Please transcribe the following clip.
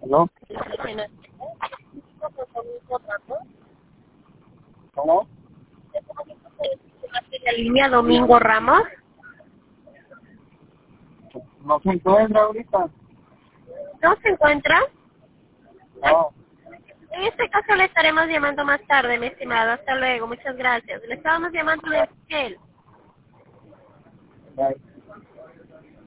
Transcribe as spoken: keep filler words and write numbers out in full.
¿Aló? Bueno, ¿Cómo? la línea Domingo Ramos. ¿No se encuentra ahorita? ¿No se encuentra? No. En este caso le estaremos llamando más tarde, mi estimado. Hasta luego. Muchas gracias. Le estábamos llamando de él. Bye.